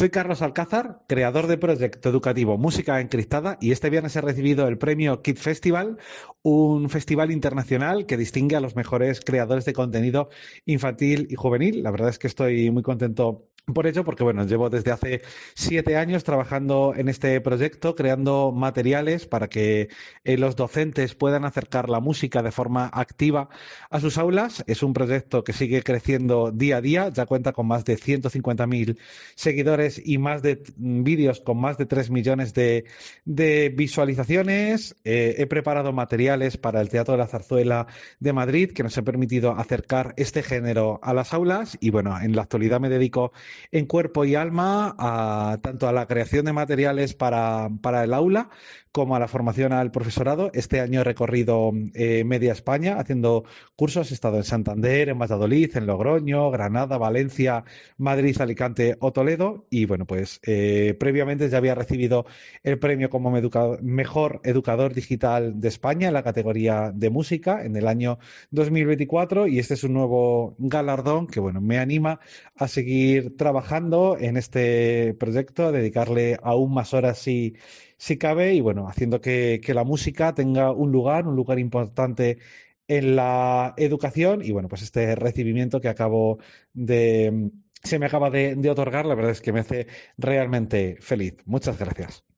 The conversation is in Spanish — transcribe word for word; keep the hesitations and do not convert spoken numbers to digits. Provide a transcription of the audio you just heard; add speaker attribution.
Speaker 1: Soy Carlos Alcázar, creador de proyecto educativo Música Encriptada, y este viernes he recibido el premio Kid Festival, un festival internacional que distingue a los mejores creadores de contenido infantil y juvenil. La verdad es que estoy muy contento por ello, porque bueno, llevo desde hace siete años trabajando en este proyecto, creando materiales para que eh, los docentes puedan acercar la música de forma activa a sus aulas. Es un proyecto que sigue creciendo día a día, ya cuenta con más de ciento cincuenta mil seguidores y más de mm, vídeos con más de tres millones de, de visualizaciones. Eh, he preparado materiales para el Teatro de la Zarzuela de Madrid que nos ha permitido acercar este género a las aulas y bueno, en la actualidad me dedico en cuerpo y alma a, tanto a la creación de materiales para, para el aula como a la formación al profesorado. Este año he recorrido eh, media España haciendo cursos. He estado en Santander, en Valladolid, en Logroño, Granada, Valencia, Madrid, Alicante o Toledo. Y bueno, pues eh, previamente ya había recibido el premio como educa mejor educador digital de España en la categoría de música en el año dos mil veinticuatro, y este es un nuevo galardón que bueno, me anima a seguir trabajando en este proyecto, a dedicarle aún más horas si, si cabe, y bueno, haciendo que, que la música tenga un lugar, un lugar importante en la educación. Y bueno, pues este recibimiento que acabo de, se me acaba de, de otorgar, la verdad es que me hace realmente feliz. Muchas gracias.